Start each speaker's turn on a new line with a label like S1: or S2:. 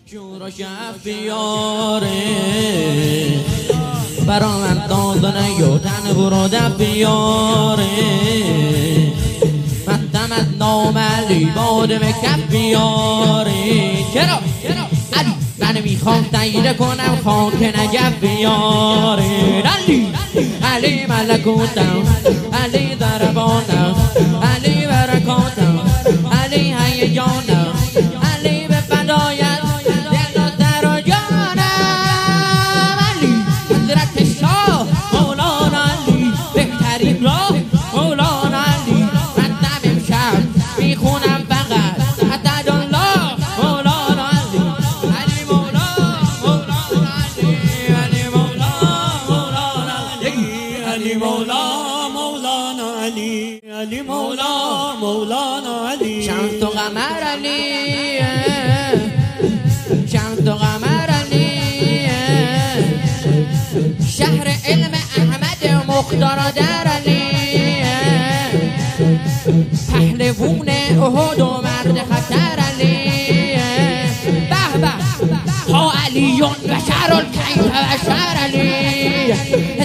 S1: شور و شف بیاره برا من دادنه یو تن برو دف بیاره مدمت نام علی باده به کف بیاره چرا؟ علی من میخوام تایید کنم خاک نگف بیاره علی ملکوتم علی دربانم علی برکاتم علی هیجانم علی به فدایت دل و در و جانم علی حضرت شاه مولانا علی بهترین راه مولانا علی من دم امشب میخونم فقط حتی الله مولانا علی علی مولا مولانا علی علی مولا مولانا علی علی مولا مولانا علی علی مولا مولانا علی شمس و قمر علی شمس و قمر علی شهر علم احمد مختار در علی پهلوون احد و مرد خطر علی به به ها علیون بشر کیف بشر علی